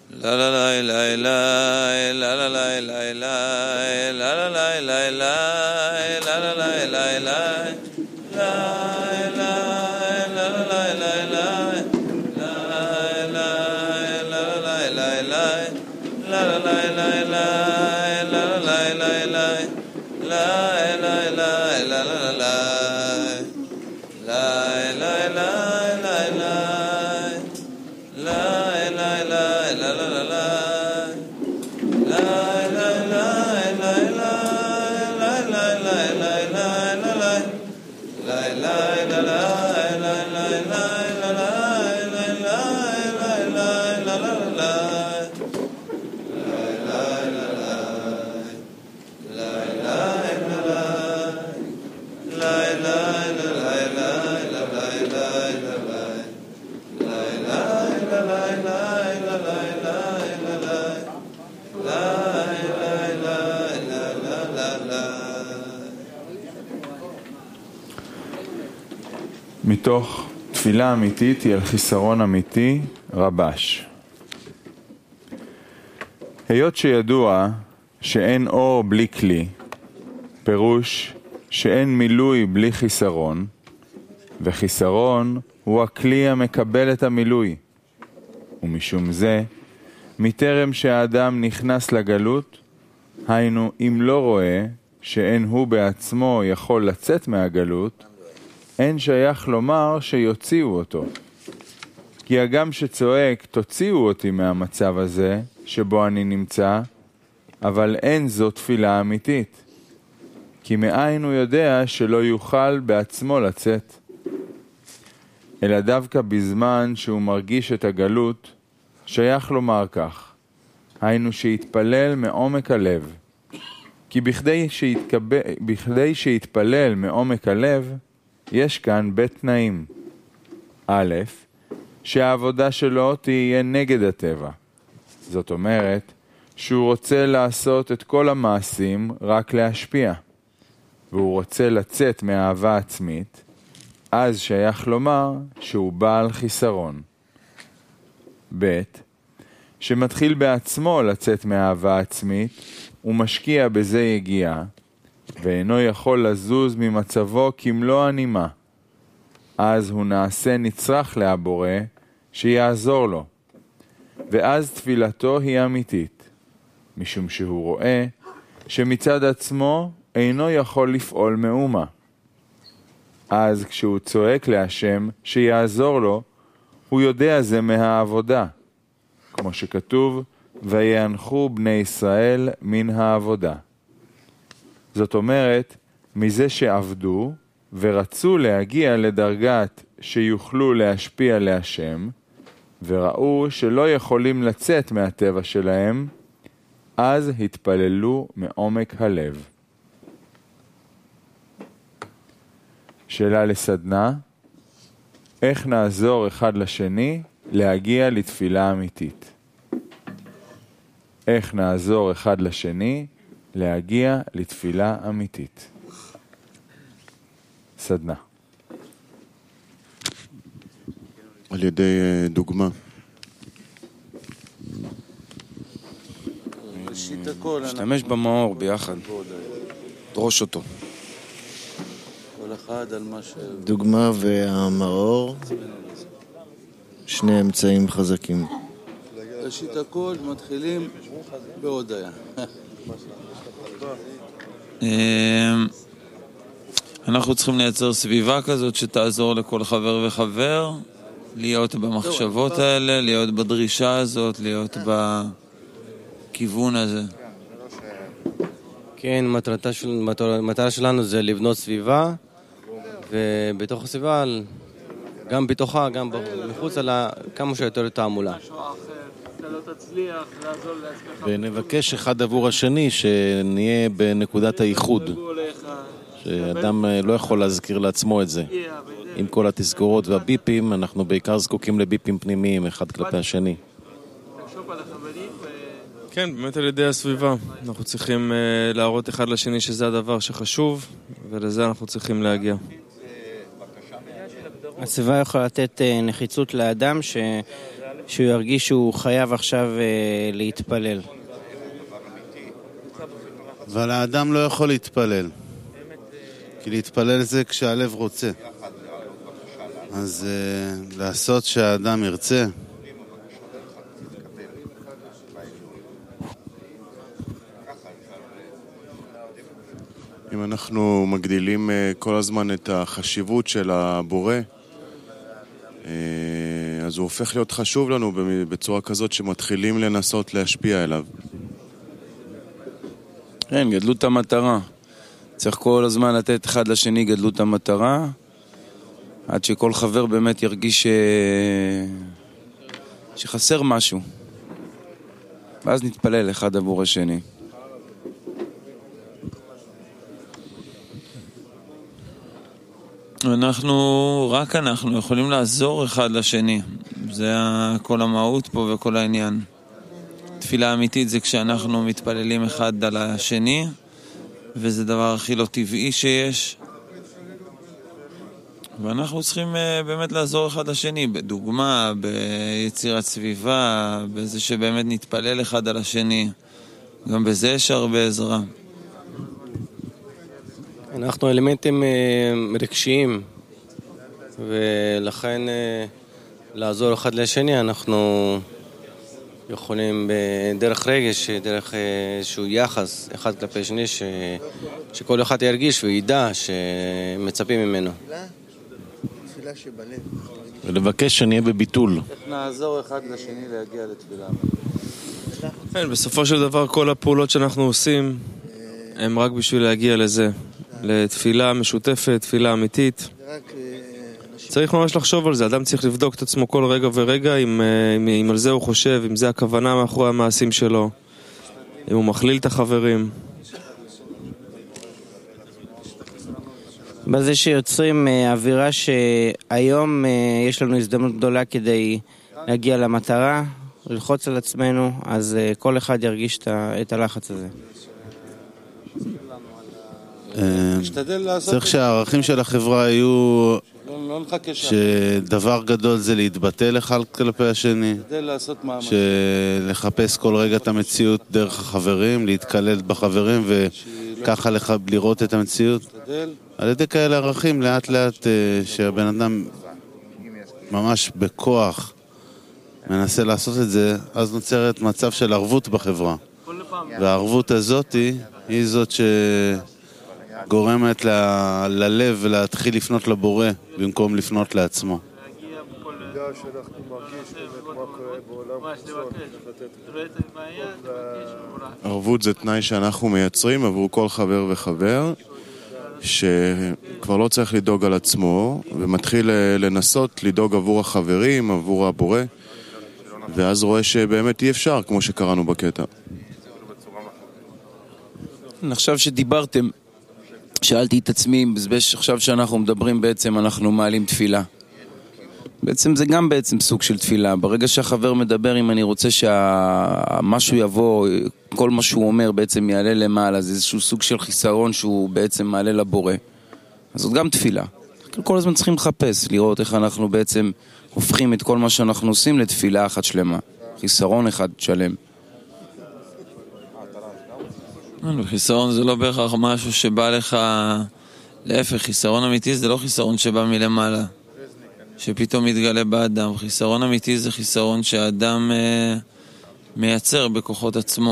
La la la la la la la la la la la la la la la la la la la la מתוך תפילה אמיתית היא על חיסרון אמיתי, רבש. היות שידוע שאין אור בלי כלי, פירוש שאין מילוי בלי חיסרון, וחיסרון הוא הכלי המקבל את המילוי. ומשום זה, מטרם שהאדם נכנס לגלות, היינו אם לא רואה שאין הוא בעצמו יכול לצאת מהגלות, אין שייך לומר שיוציאו אותו. כי הגם שצועק תוציאו אותי מהמצב הזה שבו אני נמצא, אבל אין זו תפילה אמיתית. כי מאין הוא יודע שלא יוכל בעצמו לצאת. אלא דווקא בזמן שהוא מרגיש את הגלות, שייך לומר כך, היינו שיתפלל מעומק הלב. כי בכדי שיתפלל מעומק הלב, יש כאן בית תנאים. א', שהעבודה שלו תהיה נגד הטבע. זאת אומרת, שהוא רוצה לעשות את כל המעשים רק להשפיע. והוא רוצה לצאת מאהבה עצמית, אז שייך לומר שהוא בעל חיסרון. ב', שמתחיל בעצמו לצאת מאהבה עצמית, הוא משקיע בזה יגיעה, ואינו יכול לזוז ממצבו כמלוא הנימה. אז הוא נעשה נצרך להבורא שיעזור לו. ואז תפילתו היא אמיתית, משום שהוא רואה שמצד עצמו אינו יכול לפעול מאומה. אז כשהוא צועק להשם שיעזור לו, הוא יודע זה מהעבודה, כמו שכתוב, ויאנחו בני ישראל מן העבודה. זאת אומרת, מזה שעבדו ורצו להגיע לדרגת שיוכלו להשפיע להשם, וראו שלא יכולים לצאת מהטבע שלהם, אז התפללו מעומק הלב. שאלה לסדנה, איך נעזור אחד לשני להגיע לתפילה אמיתית? איך נעזור אחד לשני להגיע לתפילה אמיתית? סדנה. על ידי דוגמה. משתמש במאור ביחד. דרוש אותו. כל אחד על מה ש... דוגמה והמאור, שני אמצעים חזקים. ראשית הכל מתחילים בהודיה. אנחנו צריכים לייצר סביבה כזאת שתעזור לכל חבר וחבר, להיות במחשבות האלה, להיות בדרישה הזאת, להיות בכיוון הזה. כן, מטרה שלנו זה לבנות סביבה, ובתוך הסביבה, גם בתוכה, גם מחוץ לה, כמה שיותר תעמולה. ונבקש אחד עבור השני שנהיה בנקודת הייחוד, שאדם לא יכול להזכיר לעצמו את זה. עם כל התזכורות והביפים, אנחנו בעיקר זקוקים לביפים פנימיים אחד כלפי השני. כן, באמת על ידי הסביבה. אנחנו צריכים להראות אחד לשני שזה הדבר שחשוב, ולזה אנחנו צריכים להגיע. הסביבה יכולה לתת נחיצות לאדם שהוא ירגיש שהוא חייב עכשיו להתפלל. אבל האדם לא יכול להתפלל, כי להתפלל זה כשהלב רוצה. אז לעשות שהאדם ירצה. אם אנחנו מגדילים כל הזמן את החשיבות של הבורא, אז הוא הופך להיות חשוב לנו בצורה כזאת שמתחילים לנסות להשפיע אליו. כן, גדלות המטרה. צריך כל הזמן לתת אחד לשני גדלות המטרה, עד שכל חבר באמת ירגיש שחסר משהו. ואז נתפלל אחד עבור השני. רק אנחנו יכולים לעזור אחד לשני. זה כל המהות פה וכל העניין. תפילה אמיתית זה כשאנחנו מתפללים אחד על השני, וזה דבר הכי לא טבעי שיש. ואנחנו צריכים באמת לעזור אחד לשני, בדוגמה, ביצירת סביבה, בזה שבאמת נתפלל אחד על השני. גם בזה יש הרבה עזרה. אנחנו אלמנטים רגשיים, ולכן לעזור אחד לשני אנחנו יכולים בדרך רגש, דרך איזשהו יחס אחד כלפי שני, שכל אחד ירגיש וידע שמצפים ממנו. ולבקש שנהיה בביטול. איך נעזור אחד לשני להגיע לתפילה? כן, בסופו של דבר כל הפעולות שאנחנו עושים הם רק בשביל להגיע לזה, לתפילה משותפת, תפילה אמיתית. צריך ממש לחשוב על זה, אדם צריך לבדוק את עצמו כל רגע ורגע, אם על זה הוא חושב, אם זה הכוונה מאחורי המעשים שלו, אם הוא מכליל את החברים. בזה שיוצרים אווירה שהיום יש לנו הזדמנות גדולה כדי להגיע למטרה, ללחוץ על עצמנו, אז כל אחד ירגיש את הלחץ הזה. צריך שהערכים של החברה יהיו שדבר גדול זה להתבטא אחד כלפי השני, שלחפש כל רגע את המציאות דרך החברים, להתקלל בחברים וככה לראות את המציאות. על ידי כאלה ערכים לאט לאט שהבן אדם ממש בכוח מנסה לעשות את זה, אז נוצרת מצב של ערבות בחברה. והערבות הזאת היא זאת שגורמת ללב להתחיל לפנות לבורא במקום לפנות לעצמו. ערבות זה תנאי שאנחנו מייצרים עבור כל חבר וחבר, שכבר לא צריך לדאוג על עצמו ומתחיל לנסות לדאוג עבור החברים, עבור הבורא, ואז רואה שבאמת אי אפשר, כמו שקראנו בקטע. עכשיו שדיברתם, שאלתי את עצמי, עכשיו שאנחנו מדברים בעצם אנחנו מעלים תפילה. בעצם זה גם בעצם סוג של תפילה. ברגע שהחבר מדבר, אם אני רוצה שמשהו יבוא, כל מה שהוא אומר בעצם יעלה למעלה, זה איזשהו סוג של חיסרון שהוא בעצם מעלה לבורא. אז זאת גם תפילה. כל הזמן צריכים לחפש, לראות איך אנחנו בעצם הופכים את כל מה שאנחנו עושים לתפילה אחת שלמה. חיסרון אחד שלם. חיסרון זה לא בהכרח משהו שבא לך, להפך, חיסרון אמיתי זה לא חיסרון שבא מלמעלה, שפתאום מתגלה באדם. חיסרון אמיתי זה חיסרון שהאדם מייצר בכוחות עצמו,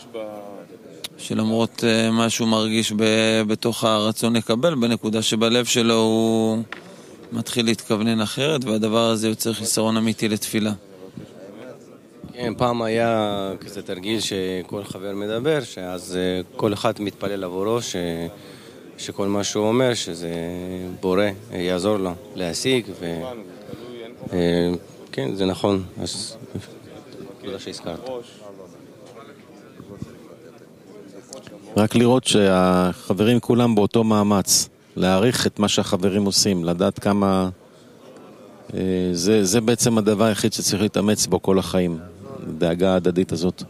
שלמרות מה שהוא מרגיש בתוך הרצון לקבל, בנקודה שבלב שלו הוא מתחיל להתכוונן אחרת, והדבר הזה יוצר חיסרון אמיתי לתפילה. כן, פעם היה כזה תרגיל שכל חבר מדבר, שאז כל אחד מתפלל עבורו, שכל מה שהוא אומר, שזה בורא, יעזור לו להשיג, כן, זה נכון, אז תודה שהזכרת. רק לראות שהחברים כולם באותו מאמץ, להעריך את מה שהחברים עושים, לדעת כמה, זה בעצם הדבר היחיד שצריך להתאמץ בו כל החיים, דאגה הדדית הזאת.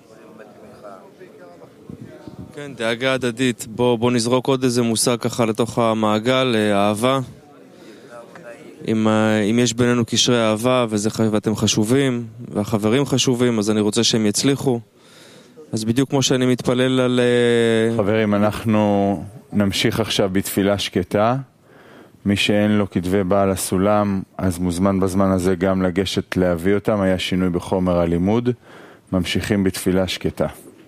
כן, דאגה הדדית. בוא נזרוק עוד איזה מושג ככה לתוך המעגל, אהבה. אם יש בינינו קשרי אהבה ואתם חשובים, והחברים חשובים, אז אני רוצה שהם יצליחו. אז בדיוק כמו שאני מתפלל על... חברים, אנחנו נמשיך עכשיו בתפילה שקטה. מי שאין לו כתבי בעל הסולם, אז מוזמן בזמן הזה גם לגשת להביא אותם. היה שינוי בחומר הלימוד. ממשיכים בתפילה שקטה.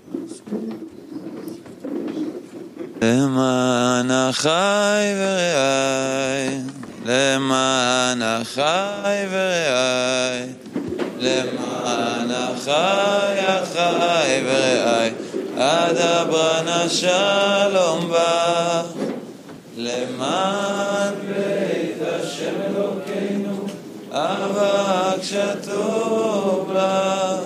למען אחי ורעי, למען אחי ורעי, למען אחי ורעי, אדברה נא שלום בך, למען בית השם אלוקינו, אבק שטוב לך,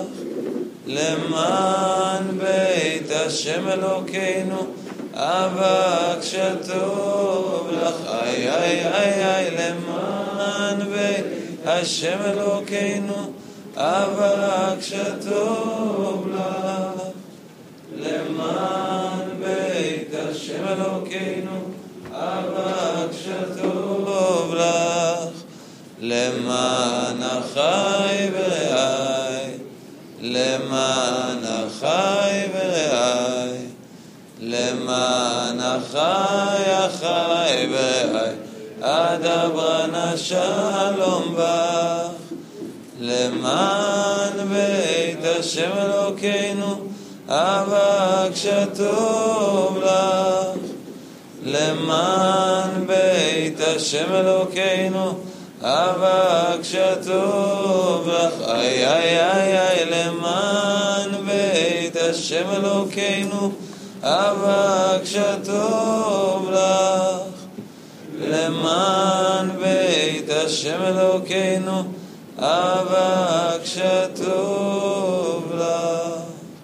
למען בית השם אלוקינו, אבק שטוב לך, איי איי איי איי, למען בית השם אלוקינו, אבק שטוב לך, למען בית השם אלוקינו, אבק שטוב לך, למען אחי ורעי, למען אחי ורעי, למען אחי ורעי, אדברה נא שלום בך, למען בית השם אלוקינו, אבק שטוב לך, למען בית השם אלוקינו, אבק שטוב לך, איי איי איי איי, למען בית השם אלוקינו, אבק שטוב לך, למען בית השם אלוקינו, אבק שטוב לך.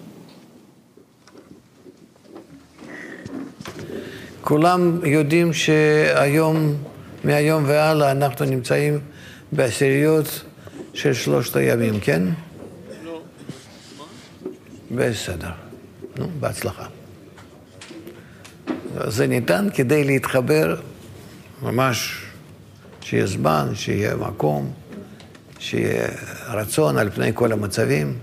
כולם יודעים שהיום, מהיום והלאה, אנחנו נמצאים בעשיריות של 3 הימים, כן? לא. בסדר. נו, בהצלחה. זה ניתן כדי להתחבר ממש, שיהיה זמן, שיהיה מקום, שיהיה רצון על פני כל המצבים,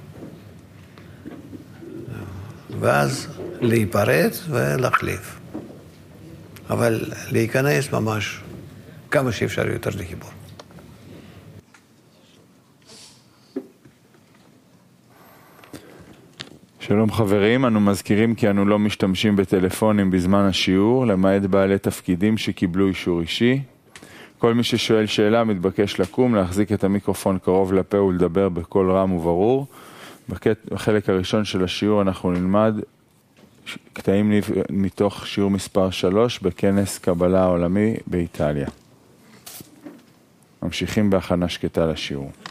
ואז להיפרד ולהחליף. אבל להיכנס ממש כמה שאפשר יותר לחיבור. שלום חברים, אנו מזכירים כי אנו לא משתמשים בטלפונים בזמן השיעור, למעט בעלי תפקידים שקיבלו אישור אישי. כל מי ששואל שאלה מתבקש לקום, להחזיק את המיקרופון קרוב לפה ולדבר בקול רם וברור. בחלק הראשון של השיעור אנחנו נלמד קטעים מתוך שיעור מספר 3 בכנס קבלה העולמי באיטליה. ממשיכים בהכנה שקטה לשיעור.